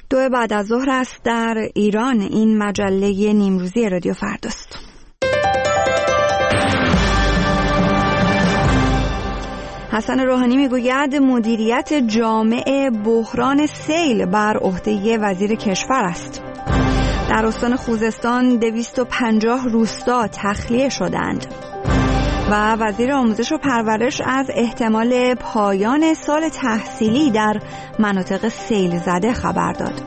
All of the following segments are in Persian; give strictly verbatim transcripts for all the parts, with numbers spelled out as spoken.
دو بعد از ظهر است در ایران. این مجله نیمروزی رادیو فرداست. حسن روحانی میگوید مدیریت جامع بحران سیل بر عهده وزیر کشور است. در استان خوزستان دویست و پنجاه روستا تخلیه شدند و وزیر آموزش و پرورش از احتمال پایان سال تحصیلی در مناطق سیل زده خبر داد.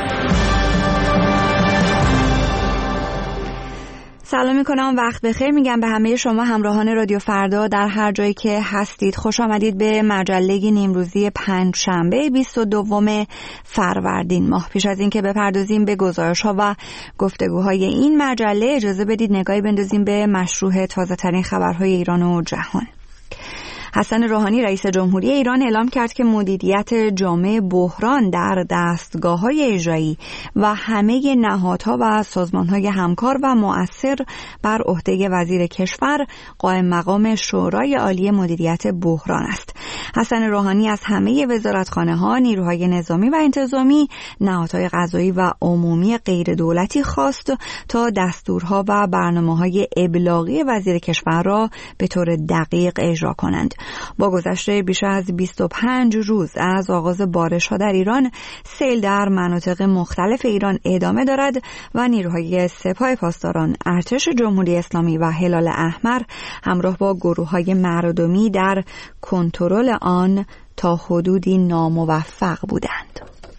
سلام میکنم، وقت بخیر میگم به همه شما همراهان رادیو فردا در هر جایی که هستید. خوش آمدید به مجله نیمروزی پنجشنبه بیست و دوم فروردین ماه. پیش از این که بپردازیم به گزارش‌ها و گفتگوهای این مجله، اجازه بدید نگاهی بندازیم به مشروع تازه ترین خبرهای ایران و جهان. حسن روحانی رئیس جمهوری ایران اعلام کرد که مدیریت جامع بحران در دستگاه‌های اجرایی و همه نهادها و سازمان‌های همکار و مؤثر بر عهده وزیر کشور قائم مقام شورای عالی مدیریت بحران است. حسن روحانی از همه وزارتخانه‌ها، نیروهای نظامی و انتظامی، نهادهای قضایی و عمومی غیر دولتی خواست تا دستورها و برنامه‌های ابلاغی وزیر کشور را به طور دقیق اجرا کنند. با گذشت بیش از بیست و پنج روز از آغاز بارش‌ها در ایران، سیل در مناطق مختلف ایران ادامه دارد و نیروهای سپاه پاسداران، ارتش جمهوری اسلامی و هلال احمر همراه با گروه‌های مردمی در کنترل آن تا حدودی ناموفق بودند.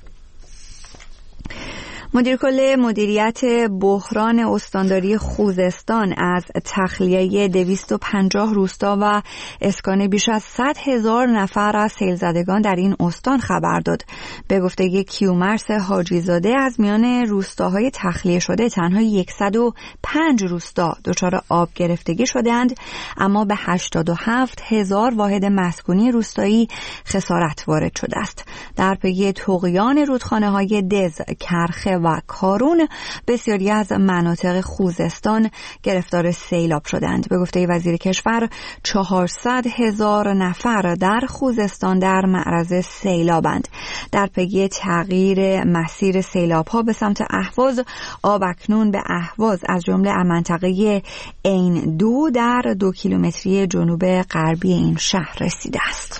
مدیر کل مدیریت بحران استانداری خوزستان از تخلیه دویست و پنجاه روستا و اسکان بیش از صد هزار نفر از سیل زدگان در این استان خبر داد. به گفته کیومرث حاجی زاده، از میان روستاهای تخلیه شده تنها صد و پنج روستا دچار آب گرفتگی شدند، اما به هشتاد و هفت هزار واحد مسکونی روستایی خسارت وارد شده است. در پی طغیان رودخانه‌های دز، کرخه و کارون، بسیاری از مناطق خوزستان گرفتار سیلاب شدند. به گفته وزیر کشور، چهارصد هزار نفر در خوزستان در معرض سیلابند. در پی تغییر مسیر سیلاب‌ها به سمت اهواز، آب اکنون به اهواز از جمله منطقه عین دو در دو کیلومتری جنوب غربی این شهر رسیده است.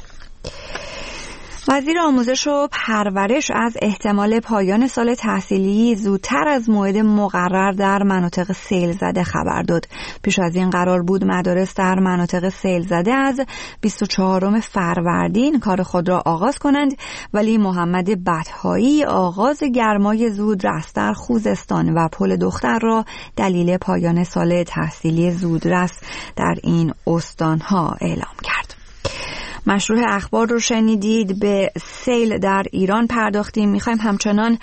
وزیر آموزش و پرورش از احتمال پایان سال تحصیلی زودتر از موعد مقرر در مناطق سیل زده خبر داد. پیش از این قرار بود مدارس در مناطق سیل زده از بیست و چهارم فروردین کار خود را آغاز کنند، ولی محمد بطحایی آغاز گرمای زودرس در خوزستان و پل دختر را دلیل پایان سال تحصیلی زودرس در این استانها اعلام کرد. مشروع اخبار رو شنیدید. به سیل در ایران پرداختیم. میخوایم همچنان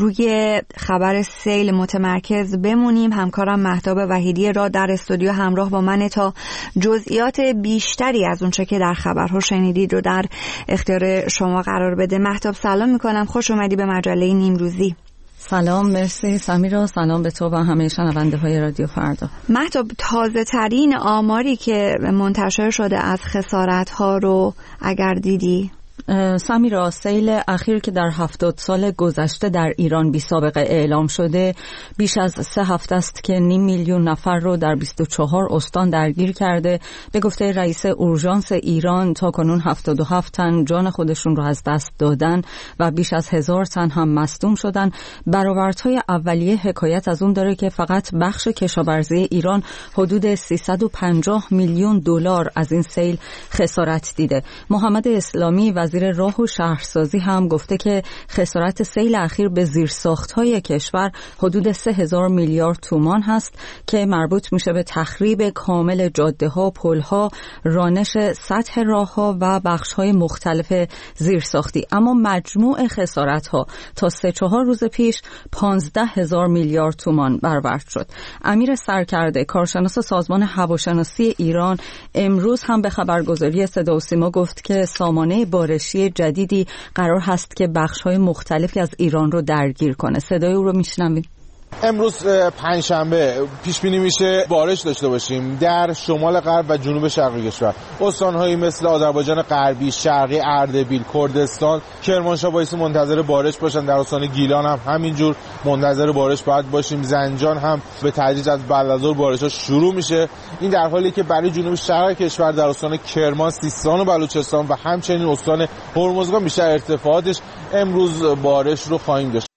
روی خبر سیل متمرکز بمونیم. همکارم مهتاب وحیدی را در استودیو همراه با من تا جزئیات بیشتری از اونچه که در خبرها شنیدید رو در اختیار شما قرار بده. مهتاب سلام میکنم، خوش اومدی به مجله نیمروزی. سلام، مرسی سمیرا، سلام به تو و همه شنونده های رادیو فردا. مهتاب، تازه ترین آماری که منتشر شده از خسارت ها رو اگر دیدی؟ سمیرا، سیل اخیر که در هفتاد سال گذشته در ایران بی سابقه اعلام شده بیش از سه هفته است که نیم میلیون نفر رو در بیست و چهار استان درگیر کرده. به گفته رئیس اورژانس ایران تا کنون هفتاد و هفت تن جان خودشون رو از دست دادن و بیش از هزار تن هم مصدوم شدن. برآوردهای اولیه حکایت از اون داره که فقط بخش کشاورزی ایران حدود سیصد و پنجاه میلیون دلار از این سیل خسارت دیده. محمد اسلامی وزیر راه و شهرسازی هم گفته که خسارت سیل اخیر به زیرساخت‌های کشور حدود سه هزار میلیارد تومان هست که مربوط میشه به تخریب کامل جاده‌ها، پل‌ها، رانش سطح راه‌ها و بخش‌های مختلف زیرساختی. اما مجموع خسارت‌ها تا سه چهار روز پیش پانزده هزار میلیارد تومان برآورد شد. امیر سرکرده، کارشناس سازمان هواشناسی ایران، امروز هم به خبرگزاری صدا و سیما گفت که سامانه بارشی جدیدی قرار هست که بخش‌های مختلفی از ایران رو درگیر کنه. صدای او رو میشنویم. امروز پنجشنبه پیش بینی میشه بارش داشته باشیم در شمال غرب و جنوب شرقی کشور. استان‌هایی مثل آذربایجان غربی، شرقی، اردبیل، کردستان، کرمانشاه بایستی منتظر بارش باشن. در استان گیلان هم همینجور منتظر بارش باید باشیم. زنجان هم به تدریج از بعد از ظهر بارش‌ها شروع میشه. این در حالی که برای جنوب شرق کشور در استان کرمان، سیستان و بلوچستان و همچنین استان هرمزگان بیشتر ارتفاعاتش امروز بارش رو خواهیم داشت.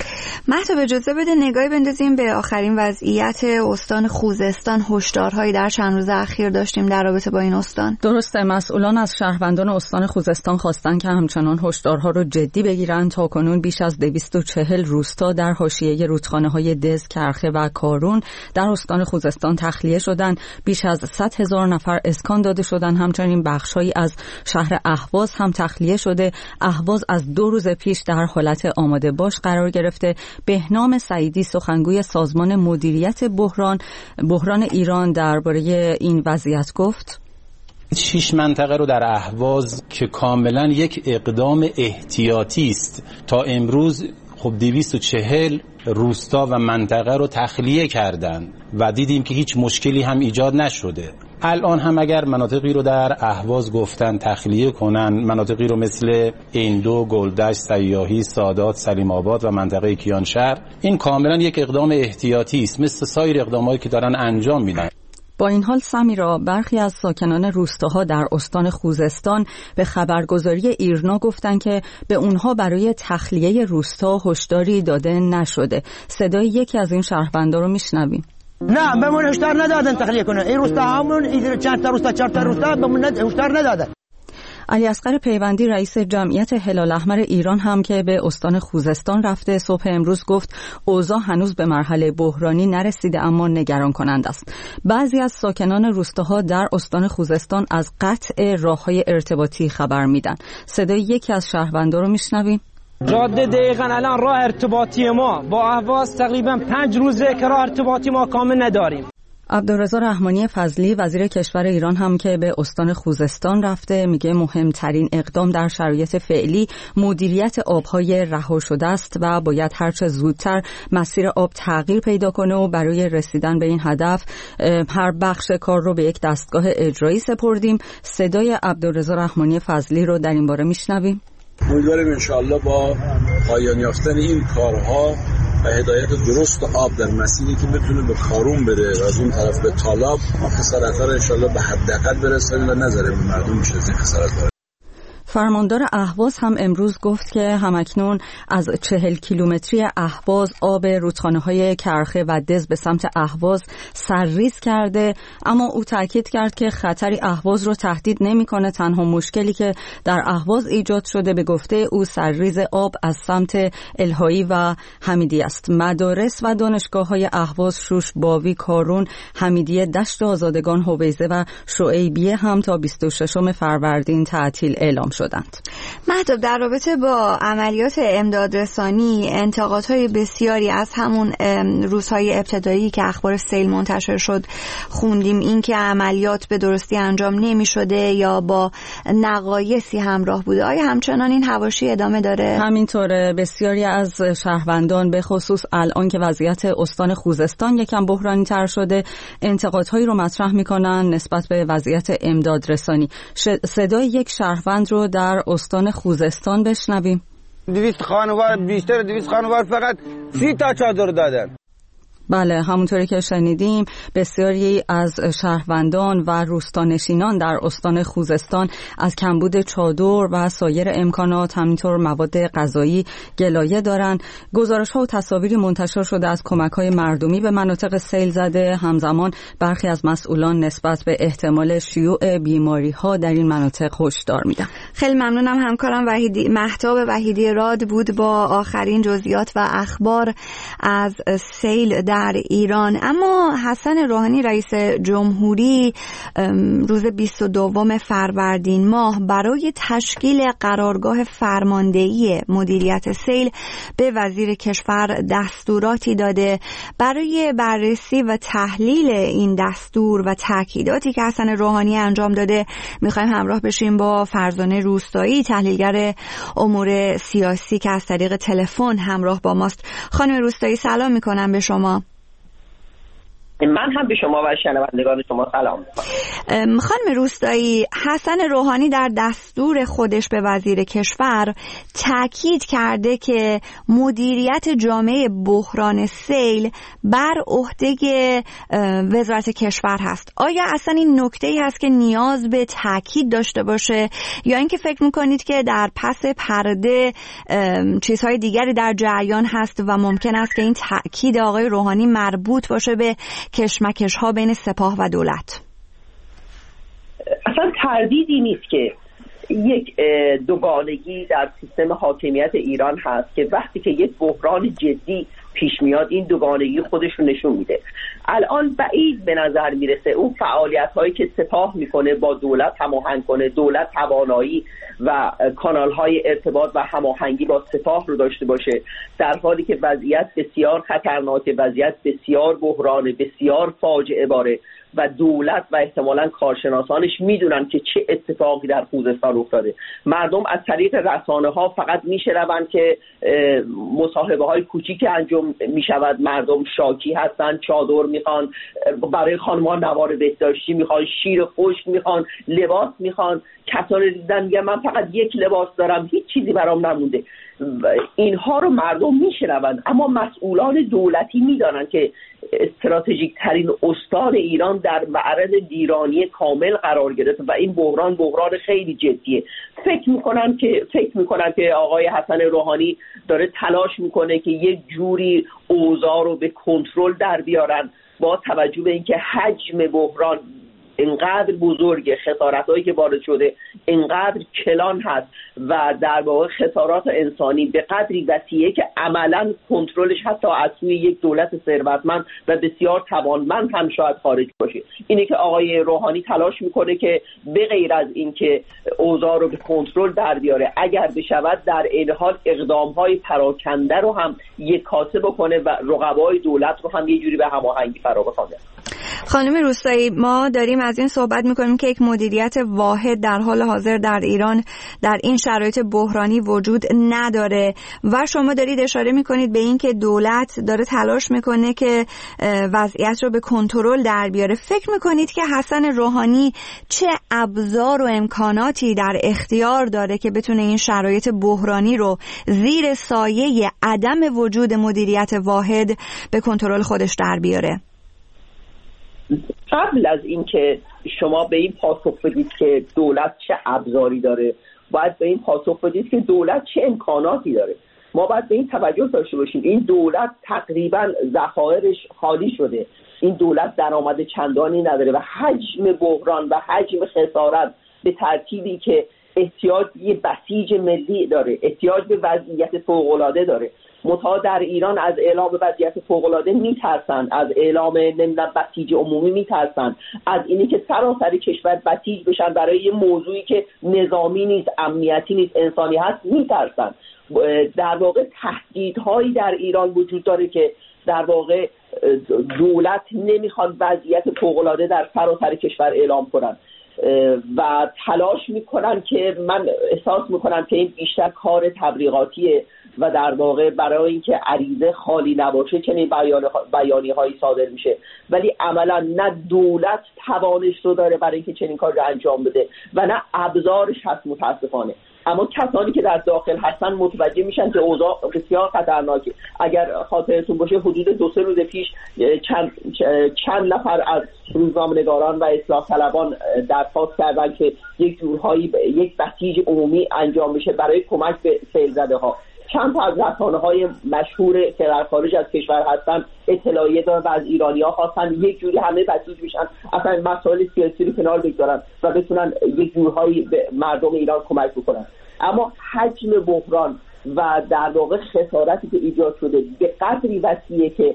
مهتاب اجازه بده نگاهی بندازیم به آخرین وضعیت استان خوزستان. هشدارهایی در چند روز اخیر داشتیم در رابطه با این استان. درسته، مسئولان از شهروندان استان خوزستان خواستن که همچنان هشدارها رو جدی بگیرن. تا کنون بیش از دویست و چهل روستا در حاشیه رودخانه‌های دز، کرخه و کارون در استان خوزستان تخلیه شدن. بیش از صد هزار نفر اسکان داده شدن. همچنین بخش‌هایی از شهر اهواز هم تخلیه شده. اهواز از دو روز پیش در حالت آماده باش قرار گرفته. بهنام سعیدی سخنگوی سازمان مدیریت بحران بحران ایران درباره این وضعیت گفت: شش منطقه رو در اهواز که کاملا یک اقدام احتیاطی است تا امروز خب دویست و چهل روستا و منطقه رو تخلیه کردن و دیدیم که هیچ مشکلی هم ایجاد نشده. الان هم اگر مناطقی رو در اهواز گفتن تخلیه کنن، مناطقی رو مثل ایندو، گلدشت، سیاحی، سادات، سلیم آباد و منطقه کیانشهر، این کاملا یک اقدام احتیاطی است مثل سایر اقداماتی که دارن انجام میدن. با این حال سمیرا، برخی از ساکنان روستاها در استان خوزستان به خبرگزاری ایرنا گفتن که به اونها برای تخلیه روستا هشداری داده نشده. صدای یکی از این شهروندان رو میشنویم. نه بهمون هشدار ندادن تخلیه کنه. این روستا همون این چند تا روستا چهار تا روستا بهمون هشدار ندادن. علی اصغر پیوندی رئیس جمعیت هلال احمر ایران هم که به استان خوزستان رفته صبح امروز گفت اوضاع هنوز به مرحله بحرانی نرسیده اما نگران کننده است. بعضی از ساکنان روستاها در استان خوزستان از قطع راه‌های ارتباطی خبر میدن. صدای یکی از شهروندان رو میشنویم. جاده دقیقاً الان راه ارتباطی ما با اهواز تقریبا پنج روزه که راه ارتباطی ما کامل نداریم. عبدالرضا رحمانی فضلی وزیر کشور ایران هم که به استان خوزستان رفته میگه مهمترین اقدام در شرایط فعلی مدیریت آبهای رها شده است و باید هرچه زودتر مسیر آب تغییر پیدا کنه و برای رسیدن به این هدف هر بخش کار رو به یک دستگاه اجرایی سپردیم. صدای عبدالرضا رحمانی فضلی رو در این باره میشنویم. امیدواریم انشاءالله با پایان یافتن این کارها و هدایت درست آب در مسیری که بتونه به کارون بره و از اون طرف به تالاب ما خسارت‌ها رو انشاءالله به حداقل برسونیم و نذاریم مردم میشه از این خسارت‌ها. فرماندار اهواز هم امروز گفت که همکنون از چهل کیلومتری اهواز آب رودخانه‌های کرخه و دز به سمت اهواز سرریز کرده، اما او تاکید کرد که خطری اهواز رو تهدید نمی‌کنه. تنها مشکلی که در اهواز ایجاد شده به گفته او سرریز آب از سمت الهایی و حمیدی است. مدارس و دانشگاه‌های اهواز، شوش، باوی، کارون، حمیدیه، دشت آزادگان، هویزه و شعیبیه هم تا بیست و ششم فروردین تعطیل اعلام شدند. مهتاب، در رابطه با عملیات امدادرسانی انتقادهای بسیاری از همون روزهای ابتدایی که اخبار سیل منتشر شد خوندیم، این که عملیات به درستی انجام نمی شده یا با نقایصی همراه بوده. آیا همچنان این حواشی ادامه داره؟ همینطوره. بسیاری از شهروندان به خصوص الان که وضعیت استان خوزستان یکم بحرانی تر شده انتقادهایی رو مطرح میکنن نسبت به وضعیت امدادرسانی. صدای یک شهروند رو در استان خوزستان بشنویم. دویست خانوار بیشتر دویست خانوار فقط سی تا چادر دادن. بله، همونطوری که شنیدیم بسیاری از شهروندان و روستانشینان در استان خوزستان از کمبود چادر و سایر امکانات همینطور مواد غذایی گلایه دارند. گزارش‌ها و تصاویری منتشر شده از کمک‌های مردمی به مناطق سیل زده. همزمان برخی از مسئولان نسبت به احتمال شیوع بیماری‌ها در این مناطق هشدار میدن. خیلی ممنونم. همکارم وحیدی مهتاب وحیدی راد بود با آخرین جزئیات و اخبار از سیل در در ایران. اما حسن روحانی رئیس جمهوری روز بیست و دوم فروردین ماه برای تشکیل قرارگاه فرماندهی مدیریت سیل به وزیر کشور دستوراتی داده. برای بررسی و تحلیل این دستور و تاکیداتی که حسن روحانی انجام داده میخوایم همراه بشیم با فرزانه روستایی، تحلیلگر امور سیاسی که از طریق تلفن همراه با ماست. خانم روستایی سلام میکنم به شما. من هم به شما و شنوندگان شما سلام میکنم. خانم روستایی، حسن روحانی در دستور خودش به وزیر کشور تاکید کرده که مدیریت جامعه بحران سیل بر عهده وزارت کشور هست. آیا اصلا این نکته‌ای هست که نیاز به تاکید داشته باشه یا اینکه فکر میکنید که در پس پرده چیزهای دیگری در جریان هست و ممکن است که این تاکید آقای روحانی مربوط باشه به کشمکش ها بین سپاه و دولت؟ اصلا تردیدی نیست که یک دوگانگی در سیستم حاکمیت ایران هست که وقتی که یک بحران جدی پیش میاد این دوگانگی خودش رو نشون میده. الان بعید به نظر میرسه اون فعالیت هایی که سپاه میکنه با دولت هماهنگ کنه، دولت توانایی و کانال های ارتباط و هماهنگی با سپاه رو داشته باشه، در حالی که وضعیت بسیار خطرناکه، وضعیت بسیار بحرانه، بسیار فاجعه باره و دولت و احتمالاً کارشناسانش میدونن که چه اتفاقی در خوزستان افتاده. مردم از طریق رسانه ها فقط میشنون که مصاحبه های کوچیک انجام میشود، مردم شاکی هستن، چادر میخوان، برای خانم‌ها نوار بهداشتی میخوان، شیر خشک میخوان، لباس میخوان. کسانی دیدن میگن من فقط یک لباس دارم، هیچ چیزی برام نمونده. اینها رو مردم میشنون، اما مسئولان دولتی میدانن که استراتژیک ترین استان ایران در معرض ویرانی کامل قرار گرفته و این بحران بحران خیلی جدیه. فکر میکنن که فکر میکنن که آقای حسن روحانی داره تلاش میکنه که یک جوری اوضاع رو به کنترل در بیارن با توجه به اینکه حجم بحران اینقدر بزرگه، خسارتایی که وارد شده اینقدر کلان هست و در واقع خسارات انسانی به قدری وسیعه که عملاً کنترلش حتی از سوی یک دولت ثروتمند و بسیار توانمند هم شاید خارج باشه. اینه که آقای روحانی تلاش میکنه که به غیر از این که اوضاع رو به کنترل در بیاره، اگر بشود در این حال اقدام‌های پراکنده رو هم یک کاسه بکنه و رقبای دولت رو هم یه جوری به هماهنگی فرا بخوانه. خانم روستایی، ما داریم از این صحبت میکنیم که یک مدیریت واحد در حال حاضر در ایران در این شرایط بحرانی وجود نداره و شما دارید اشاره میکنید به این که دولت داره تلاش میکنه که وضعیت رو به کنترل در بیاره. فکر میکنید که حسن روحانی چه ابزار و امکاناتی در اختیار داره که بتونه این شرایط بحرانی رو زیر سایه عدم وجود مدیریت واحد به کنترل خودش در بیاره؟ قبل از اینکه شما به این پاسخ بدید که دولت چه ابزاری داره، باید به این پاسخ بدید که دولت چه امکاناتی داره. ما باید به این توجه داشته باشیم این دولت تقریبا ذخایرش خالی شده، این دولت درآمد چندانی نداره و حجم بحران و حجم خسارت به ترتیبی که احتیاج به یه بسیج ملی داره، احتیاج به وضعیت فوق‌العاده داره. متا در ایران از اعلام وضعیت فوق‌العاده میترسن، از اعلام نمیدونم بسیج عمومی میترسن، از اینی که سراسر کشور بسیج بشن برای یه موضوعی که نظامی نیست، امنیتی نیست، انسانی هست میترسن. در واقع تهدیدهایی در ایران وجود داره که در واقع دولت نمیخواد وضعیت فوق‌العاده در سراسر کشور اعلام کنن و تلاش میکنن که من احساس میکنم که این بیشتر کار تبلیغاتیه و در واقع برای اینکه عریضه خالی نباشه چنین بیانی هایی صادر میشه، ولی عملا نه دولت توانش رو داره برای اینکه چنین کار رو انجام بده و نه ابزارش هست متاسفانه. اما کسانی که در داخل هستن متوجه میشن که اوضاع بسیار خطرناکه. اگر خاطرتون باشه حدود دو سه روز پیش چند چند نفر از روزنامه‌نگاران و اصلاح طلبان درخواست کردن که یک جورهایی یک بسیج عمومی انجام بشه برای کمک به سیل زده ها. چند تا از رسانه‌های مشهور که در خارج از کشور هستن اطلاعیه دادن و از ایرانی‌ها خواستن یک جوری همه بسیج بشن، اصلا مسائل سیاسی رو کنار بگذارن و بتونن یک جورهایی به مردم ایران کمک بکنن. اما حجم بحران و در واقع خسارتی که ایجاد شده به قدری وسیعه که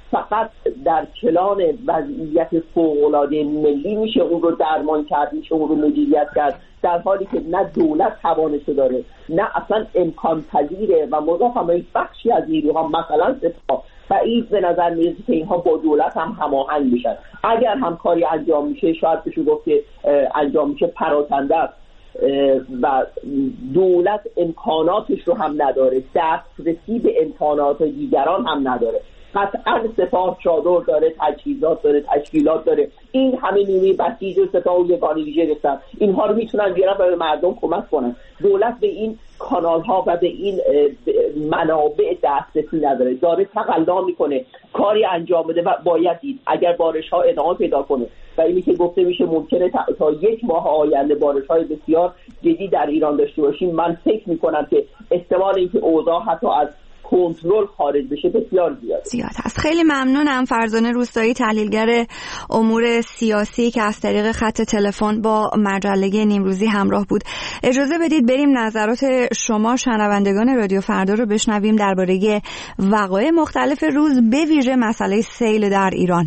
فقط در کلان وضعیت فوق‌العاده ملی میشه اون رو درمان کرد، میشه اون رو مدیریت کرد، در حالی که نه دولت توانشو داره نه اصلا امکان پذیره و مضاف هم بخشی از نیروها مثلا سپاه بعید به نظر میاد که اینها با دولت هم هماهنگ میشن. اگر هم کاری انجام میشه شاید بشه گفت که انجام میشه پراکنده است و دولت امکاناتش رو هم نداره، دسترسی به امکانات دیگران هم نداره. قطعا سپاه چادر داره، تجهیزات داره، تشکیلات داره، این همه نیروی بسیج و سپاه و یگان ویژه گرفتن، اینها رو میتونن بیارن و به مردم کمک کنن. دولت به این کانال ها و به این منابع دسترسی نداره، داره تقلا میکنه، کاری انجام بده و باید دید اگر بارش ها ادامه پیدا کنه و اینی که گفته میشه ممکنه تا, تا یک ماه آینده بارش های بسیار جدی در ایران داشته باشیم، من فکر میکنم که احتمال اینکه اوضاع حتی از کنترل خارج بشه بسیار زیاده. زیاد هست. خیلی ممنونم. فرزانه روستایی، تحلیلگر امور سیاسی که از طریق خط تلفن با مجله نیمروزی همراه بود. اجازه بدید بریم نظرات شما شنوندگان رادیو فردا رو بشنویم درباره وقایع مختلف روز، به ویژه مسئله سیل در ایران.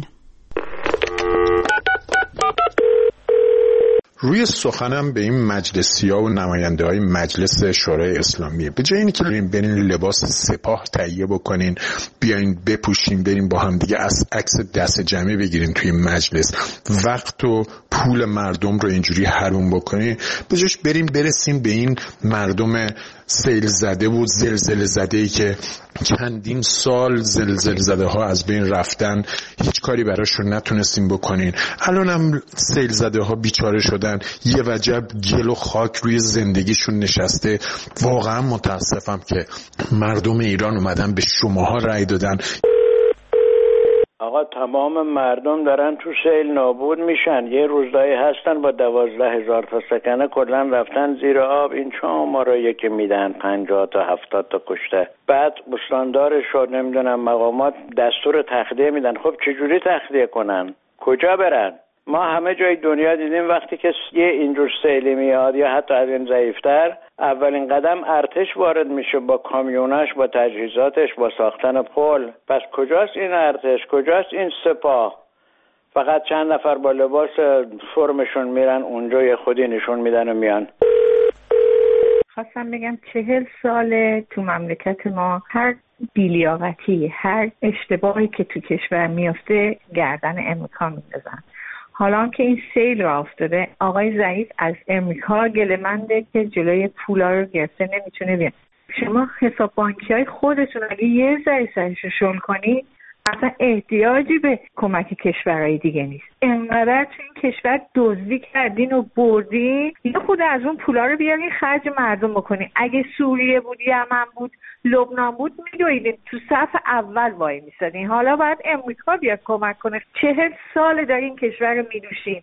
روی سخنم به این مجلسی‌ها و نماینده‌های مجلس شورای اسلامیه، به جای اینکه برین لباس سپاه تهیه بکنین بیاین بپوشین بریم با هم دیگه از عکس دست جمعی بگیریم توی مجلس، وقت و پول مردم رو اینجوری حروم بکنین، به جاش بریم برسیم به این مردم سیل زده و زلزله زده ای که چندین سال زلزله زده ها از بین رفتن، هیچ کاری براشون نتونستیم بکنین. الان هم سیل زده ها بیچاره شدن، یه وجب گل و خاک روی زندگیشون نشسته. واقعا متاسفم که مردم ایران اومدن به شماها رأی دادن. آقا تمام مردم دارن تو سیل نابود میشن. یه روزایی هستن با دوازده هزار تا سکنه کلن رفتن زیر آب. این شمارایی که میدن پنجاه تا هفتاد تا کشته. بعد استاندارش رو نمیدونم مقامات دستور تخلیه میدن. خب چجوری تخلیه کنن؟ کجا برن؟ ما همه جای دنیا دیدیم وقتی که یه اینجور سیلی میاد یا حتی از این ضعیفتر، اولین قدم ارتش وارد میشه با کامیوناش، با تجهیزاتش، با ساختن پل. پس کجاست این ارتش؟ کجاست این سپاه؟ فقط چند نفر با لباس فرمشون میرن اونجا، یه خودی نشون میدن و میان. خواستم بگم چهل ساله تو مملکت ما هر بی‌لیاقتی، هر اشتباهی که تو کشور میفته گردن امریکا میندازن. حالا که این سیل را افتاده، آقای ضعیف از امریکا گله‌منده که جلوی پولا رو گرفته نمیتونه بیاد. شما حساب بانکی های خودتون اگه یه ذره سرش رو شل کنید، اصلا احتیاجی به کمک کشورهای دیگه نیست. انقدر تو این کشور دزدی کردین و بردین، یه خود از اون پولا رو بیارین خرج مردم بکنین. اگه سوریه بود، یمن بود، لبنان بود، میدویدین تو صف اول وای میسادین. حالا باید امریکا بیاد کمک کنه. چهل سال در این کشور رو میدوشین.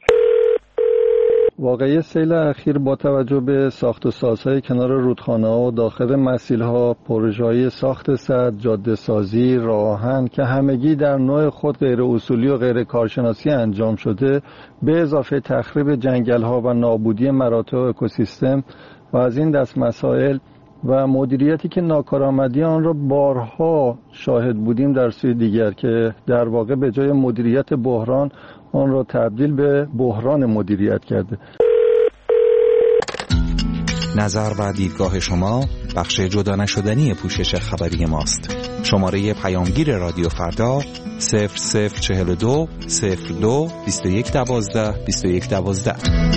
واقعی سیل اخیر با توجه به ساخت و سازهای کنار رودخانه‌ها و داخل مسیل‌ها، پروژه‌های ساخت سد، جاده سازی، راه آهن که همگی در نوع خود غیر اصولی و غیر کارشناسی انجام شده، به اضافه تخریب جنگل‌ها و نابودی مراتع اکوسیستم و از این دست مسائل و مدیریتی که ناکارآمدی آن را بارها شاهد بودیم در سوی دیگر، که در واقع به جای مدیریت بحران آن را تبدیل به بحران مدیریت کرده. نظر و دیدگاه شما بخش جدا نشدنی پوشش خبری ماست. شماره پیامگیر رادیو فردا صفر صفر چهل و دو صفر دو بیست و یک دوازده بیست و یک دوازده.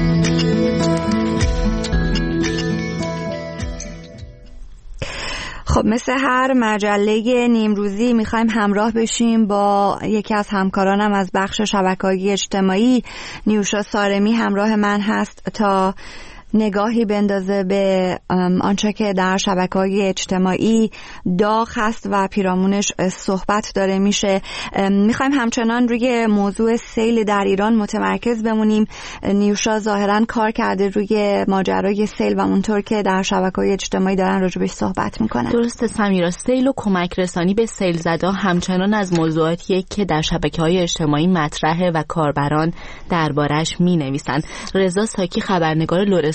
خب مثل هر مجله نیمروزی میخوایم همراه بشیم با یکی از همکارانم از بخش شبکه‌های اجتماعی. نیوشا سارمی همراه من هست تا نگاهی بندازه به آنچه که در شبکه‌های اجتماعی داغ هست و پیرامونش صحبت داره میشه. میخوایم همچنان روی موضوع سیل در ایران متمرکز بمونیم. نیوشا ظاهراً کار کرده روی ماجرای سیل و اونطور که در شبکه‌های اجتماعی دارن راجبش صحبت میکنن. درسته سمیرا، سیل و کمک رسانی به سیل زده همچنان از موضوعاتیه که در شبکه‌های اجتماعی مطرحه و کاربران دربارش مینویسن. رضا ساکی خبرنگار لرستان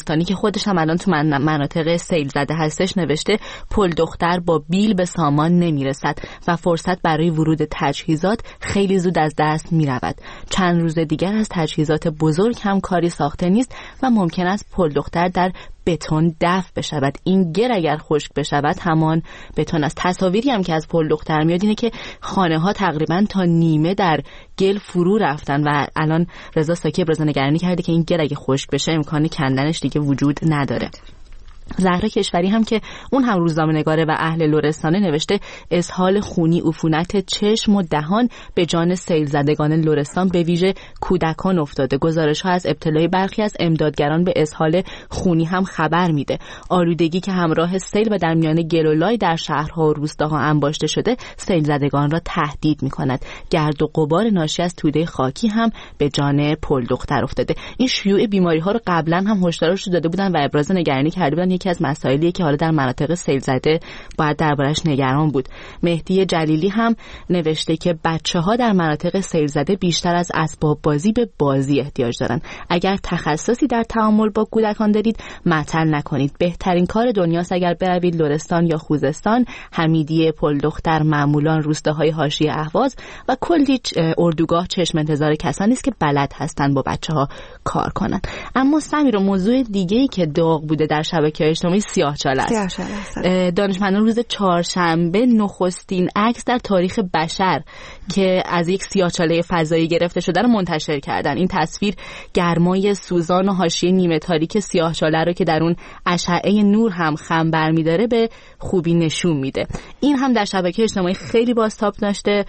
شهرستانی که خودش هم الان تو من مناطق سیل زده هستش نوشته پل دختر با بیل به سامان نمیرسد و فرصت برای ورود تجهیزات خیلی زود از دست میرود. چند روز دیگر از تجهیزات بزرگ هم کاری ساخته نیست و ممکن است پل دختر در بتون دفع بشود. این گل اگر خشک بشود همان بتون است. تصاویری هم که از پل دختر میاد اینه که خانه ها تقریبا تا نیمه در گل فرو رفتن و الان رضا ساکی ابراز نگرانی کرده که این گل اگه خشک بشه امکان کندنش دیگه وجود نداره. زهرا کشوری هم که اون هم روزنامه‌نگاره و اهل لرستانه نوشته اسهال خونی، عفونت چشم و دهان به جان سیل زدگان لرستان به ویژه کودکان افتاده. گزارش‌ها از ابتلای برخی از امدادگران به اسهال خونی هم خبر میده. آلودگی که همراه سیل و در میان گل و لای در شهرها و روستاها انباشته شده سیل زدگان را تهدید می‌کند. گرد و غبار ناشی از توده خاکی هم به جان پل دختر افتاده. این شیوع بیماری‌ها رو قبلا هم هشدارش داده بودن و ابراز نگرانی کرده بودن. یکی از مسائلی که حالا در مناطق سیل زده باید دربارش نگران بود. مهدی جلیلی هم نوشته که بچه‌ها در مناطق سیل زده بیشتر از اسباب بازی به بازی احتیاج دارن. اگر تخصصی در تعامل با کودکان دارید معطل نکنید. بهترین کار دنیاست اگر بروید لرستان یا خوزستان، حمیدیه، پل دختر، معمولان، روستاهای حاشیه اهواز و کلی اردوگاه چشم انتظار کسانی است که بلد هستند با بچه‌ها کار کنند. اما سمیر، موضوع دیگه‌ای که داغ بوده در شبکه‌های اجتماعی سیاه‌چاله است. دانشمندان روز چهارشنبه نخستین عکس در تاریخ بشر که از یک سیاه‌چاله فضایی گرفته شده رو منتشر کردن. این تصویر گرمای سوزان و حاشیه نیمه تاریک سیاه‌چاله رو که در اون اشعه نور هم خم برمی‌داره به خوبی نشون میده. این هم در شبکه اجتماعی خیلی بازتاب داشته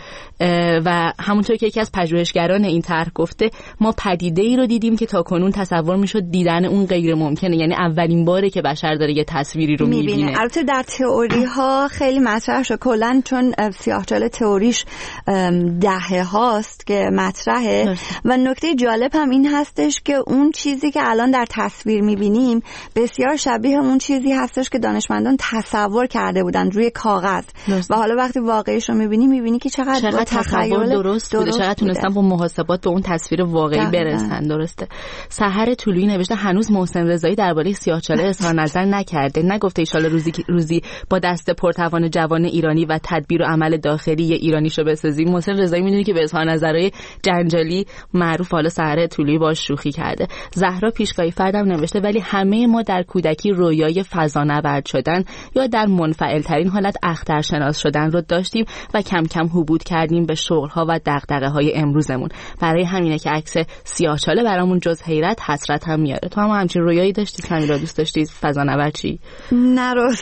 و همونطور که یکی از پژوهشگران این طرح گفته ما پدیده‌ای رو دیدیم که تاکنون تصور میشد دیدن اون غیر ممکنه. یعنی اولین باره که بشر داره یه تصویری رو میبینه. البته در تئوری ها خیلی مطرح شد کلا، چون سیاه‌چاله تئوریش دهه هاست که مطرحه و نکته جالب هم این هستش که اون چیزی که الان در تصویر میبینیم بسیار شبیه اون چیزی هستش که دانشمندان تصور کرده بودن روی کاغذ و حالا وقتی واقعیش رو میبینی میبینی که چقدر, چقدر تصور درست بوده، چقدر تونستن با محاسبات به اون تصویر واقعی برسن. درسته. سحر طلویی نوشته هنوز محسن رضایی درباره سیاه‌چاله اظهار نظر نکرده، نگفته ان شاءالله روزی روزی با دست پرتوان جوان ایرانی و تدبیر و عمل داخلی ایرانیشو بسازیم. محسن رضایی میدونی که به اظهار نظرهای جنجالی معروف حالا سحر طلویی باش شوخی کرده. زهرا پیشگاهی فردم نوشته ولی همه ما در کودکی رویای فضانورد شدن یا در منفعل ترین حالت اخترشناس شدن رو داشتیم و کم کم حبود کردیم به شغل‌ها و دغدغه‌های امروزمون. برای همینه که عکس سیاه‌چاله برامون جز حیرت حسرت هم میاره. تو هم همچین رویایی داشتی سمیرا؟ دوست داشتی فضانورد چی؟ نه راست.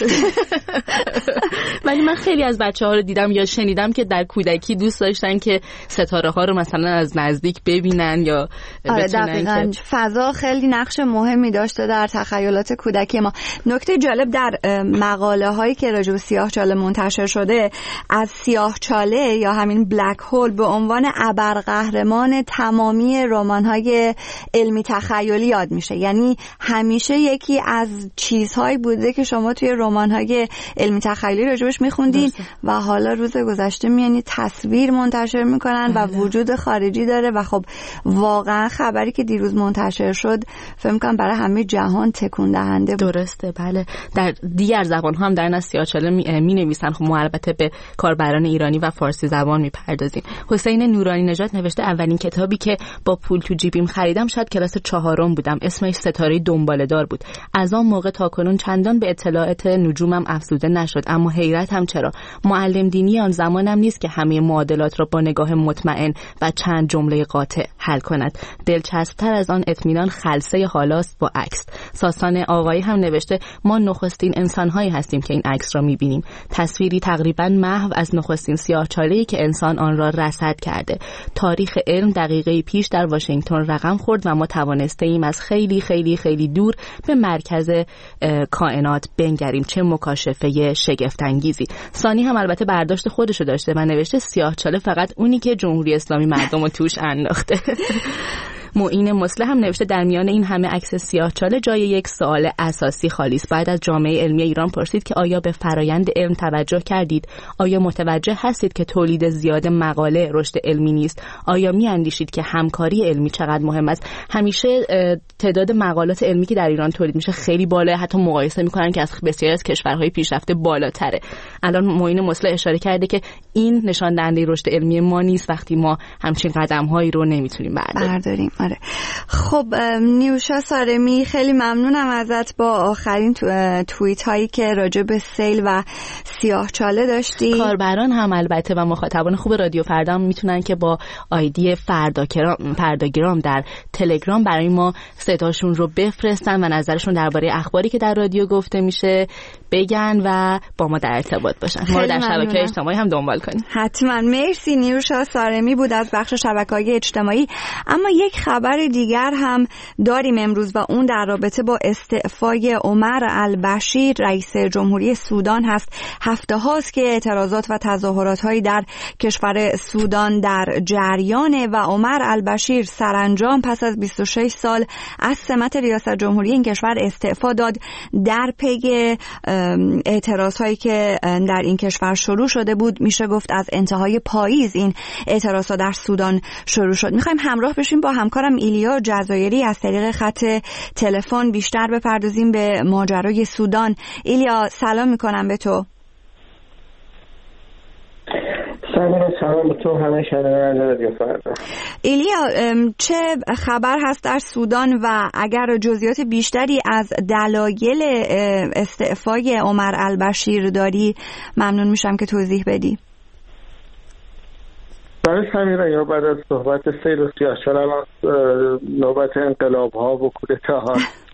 ولی من خیلی از بچه‌ها رو دیدم یا شنیدم که در کودکی دوست داشتن که ستاره‌ها رو مثلا از نزدیک ببینن یا آره دقیقاً. فضا خیلی نقش مهمی داشته در تخیلات کودکی ما. نکته جالب در مقاله هایی که راجع به سیاه‌چاله منتشر شده، از سیاه‌چاله یا همین بلک هول به عنوان ابرقهرمان تمامی رمان‌های علمی تخیلی یاد میشه. یعنی همیشه یکی از چیزهایی بوده که شما توی رمان‌های علمی تخیلی راجبش میخوندین و حالا روز گذشته میانی تصویر منتشر میکنن و وجود خارجی داره و خب واقعا خبری که دیروز منتشر شد فکر می‌کنم برای همه جهان تکون دهنده بود. درسته. بله، در دیگر زبان‌ها هم در سیاه‌چاله می‌نویسن. خب ما البته به کاربران ایرانی و فارسی زبان میپردازیم. حسین نورانی نژاد نوشته اولین کتابی که با پول تو جیبیم خریدم شاید کلاس چهارم بودم، اسمش ستاره دنباله‌دار بود. از آن موقع تا کنون چندان به اطلاعات نجومم افزوده نشد، اما حیرت هم چرا. معلم دینی آن زمانم نیست که همه معادلات را با نگاه مطمئن و چند جمله قاطع حل کند. دلچسب‌تر از آن اطمینان خلسه حالاست با عکس. ساسان آقایی هم نوشته ما نخستین انسان‌هایی هستیم که این عکس را می‌بینیم. تصویری تقریباً محو از نخستین سیاه‌چاله‌ای که انسان آن را رصد کرده. تاریخ علم دقیقه پیش در واشنگتن رقم خورد و ما توانستیم از خیلی خیلی خیلی دور به مرکز کائنات بنگریم. چه مکاشفه شگفت انگیزی. ثانی هم البته برداشت خودشو داشته و نوشته سیاه‌چاله فقط اونی که جمهوری اسلامی مردم رو توش انداخته. معین مصلح هم نوشته در میان این همه عکس سیاه‌چاله جای یک سوال اساسی خالی است. باید از جامعه علمی ایران پرسید که آیا به فرایند علم توجه کردید؟ آیا متوجه هستید که تولید زیاد مقاله رشد علمی نیست؟ آیا می‌اندیشید که همکاری علمی چقدر مهم است؟ همیشه تعداد مقالات علمی که در ایران تولید میشه خیلی بالا، حتی مقایسه می‌کنن که از بسیاری از کشورهای پیشرفته بالاتره. الان معین مصلح اشاره کرده که این نشان دهنده رشد علمی ما نیست وقتی ما همچین قدم‌هایی رو نمیتونیم برداریم. برداریم. آره. خب نیوشا سارمی، خیلی ممنونم ازت با آخرین تو... توییت هایی که راجع به سیل و سیاه‌چاله داشتی. کاربران هم البته و مخاطبان خوب رادیو فردا هم میتونن که با آیدی فرداگرام فرداگرام در تلگرام برای ما صداشون رو بفرستن و نظرشون درباره اخباری که در رادیو گفته میشه بگن و با ما در ارتباط باشن. ما رو در شبکه‌های اجتماعی هم دنبال کنید. حتما. مرسی. نیوشا سارمی بود از بخش شبکه‌های اجتماعی. اما یک خبر دیگر هم داریم امروز و اون در رابطه با استعفای عمر البشیر رئیس جمهوری سودان هست. هفته هاست که اعتراضات و تظاهرات هایی در کشور سودان در جریانه و عمر البشیر سرانجام پس از بیست و شش سال از سمت ریاست جمهوری این کشور استعفا داد در پی اعتراض هایی که در این کشور شروع شده بود. میشه گفت از انتهای پاییز این اعتراض ها در سودان شروع شد. میخوایم همراه بشیم با همکارم ایلیا جزایری از طریق خط تلفن بیشتر بپردازیم به ماجرای سودان. ایلیا سلام میکنم به تو. سلام سلام به تو همه شنوندگان رادیو فردا. ایلیا چه خبر هست در سودان و اگر جزئیات بیشتری از دلایل استعفای عمر البشیر داری ممنون میشم که توضیح بدی. برای سمیرا یا بعد از صحبت سیل و سیاه‌چاله الان نوبت انقلاب ها و کودتاها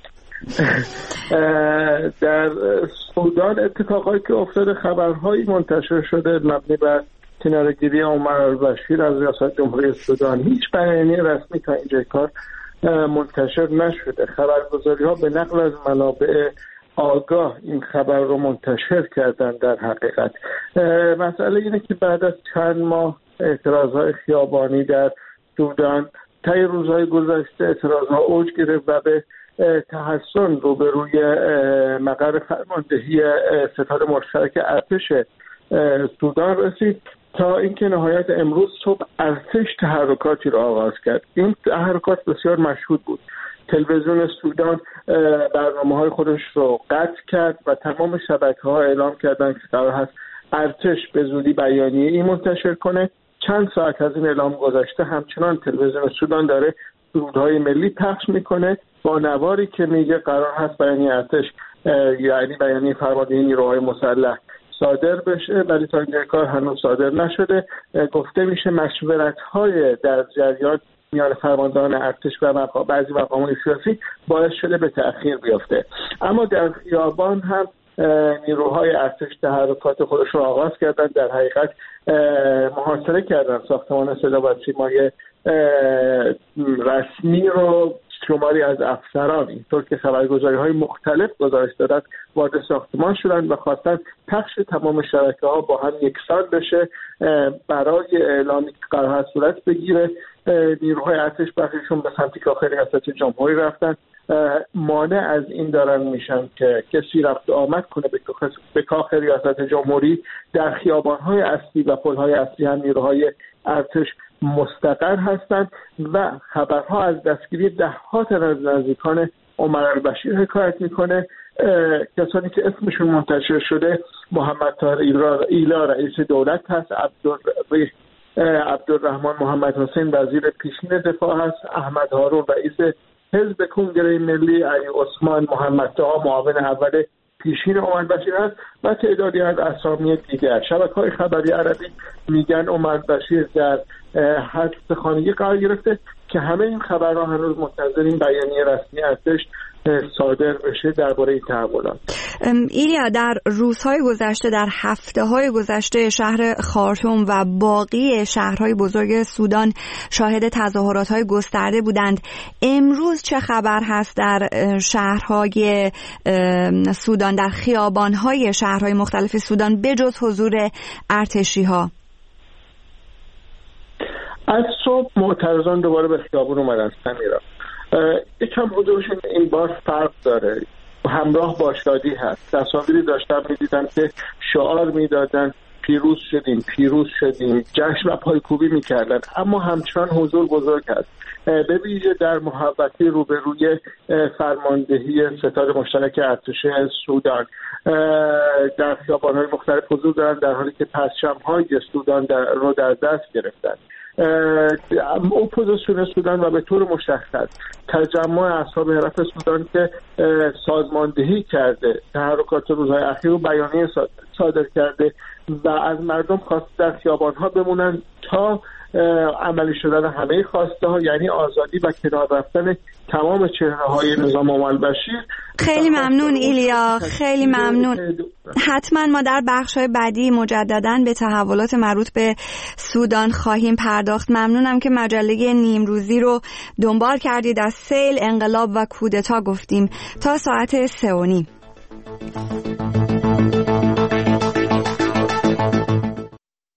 در سودان اتفاقایی که افتاده خبرهایی منتشر شده مبنی بر کناره‌گیری عمر البشیر از ریاست جمهوری سودان. هیچ بیانیه رسمی تا اینجای کار منتشر نشده. خبرگزاری ها به نقل از منابع آگاه این خبر رو منتشر کردن. در حقیقت مسئله اینه که بعد از چند ماه اعتراضهای خیابانی در سودان طی روزهای گذشته اعتراضها اوج گرفت و به تحسن روبروی مقر فرماندهی ستاد مشترک ارتش سودان رسید تا اینکه نهایت امروز صبح ارتش تحرکاتی را آغاز کرد. این تحرکات بسیار مشهود بود. تلویزیون سودان برنامه‌های خودش رو قطع کرد و تمام شبکه‌ها اعلام کردند که قرار هست ارتش به زودی بیانیه‌ای منتشر کنه. چند ساعت از این اعلام گذشته همچنان تلویزیون سودان داره درودهای ملی پخش میکنه با نواری که میگه قرار هست بیانیه ارتش یعنی بیانیه فرماندهی نیروهای مسلح صادر بشه، ولی تا اینجای کار هنوز صادر نشده. گفته میشه مشورت‌های در جریان میان فرماندهان ارتش و مقام بعضی مقامات سیاسی باعث شده به تأخیر بیفته. اما در خیابان هم نیروهای ارتش تحرکات خودش رو آغاز کردن. در حقیقت محاصره کردن ساختمان صدا و سیمای رسمی رو. شماری از افسران اینطور که خبرگزاری‌های مختلف گزارش دادن وارد ساختمان شدن و خواستن پخش تمام شبکه‌ها با هم یکسان بشه برای اعلامی که قرار هست صورت بگیره. نیروهای ارتش بخششون به سمت کاخ ریاست جمهوری رفتن. مانع از این دارن میشن که کسی رفت آمد کنه به کاخ ریاست جمهوری. در خیابان‌های اصلی و پل‌های اصلی هم نیروهای ارتش مستقر هستند و خبرها از دستگیری ده‌ها تن از نزدیکان عمر البشیر حکایت میکنه. کسانی که اسمشون منتشر شده محمد طاهر ایلا رئیس دولت هست، عبدالرحمن محمد حسین وزیر پیشین دفاع هست، احمد هارون رئیس حزب کنگره ملی، علی عثمان محمد طاها معاون اول پیشین عمر بشیر هست و تعدادی از اسامی دیگر. شبکه‌های خبری عربی میگن عمر بشیر در حبس خانگی قرار گرفته که همه این خبرها هنوز منتظرین بیانیه رسمی ارتش صادر بشه درباره این تحولات. ایلیا در روزهای گذشته، در هفته‌های گذشته شهر خارتوم و باقی شهرهای بزرگ سودان شاهد تظاهرات‌های گسترده بودند. امروز چه خبر هست در شهرهای سودان، در خیابان‌های شهرهای مختلف سودان بجز حضور ارتشی‌ها؟ از صبح معترضان دوباره به خیابون اومدن سمیرا. یکم حضورشون این بار فرق داره، همراه با شادی هست. تصاویری داشتم میدیدم که شعار میدادن پیروز شدیم پیروز شدیم، جشن و پایکوبی میکردن، اما همچنان حضور بزرگ هست. به ویژه در محوطه روبروی فرماندهی ستاد مشترک ارتش سودان در خیابان‌های مختلف حضور دارن، در حالی که پرچم‌های سودان در رو در دست گرفتن. اپوزیسیون سودان و به طور مشخص تجمع اصحاب حرف سودان که سازماندهی کرده تحرکات روزهای اخیر و بیانیه صادر کرده و از مردم خواست در خیابان‌ها بمونن تا عملی شدن همه خواسته ها، یعنی آزادی و کنار رفتن تمام چهره های نظام البشیر. خیلی ممنون ایلیا، خیلی ممنون. حتما ما در بخش های بعدی مجدداً به تحولات مربوط به سودان خواهیم پرداخت. ممنونم که مجله نیمروزی رو دنبال کردید. از سیل، انقلاب و کودتا گفتیم تا ساعت سه و نیم.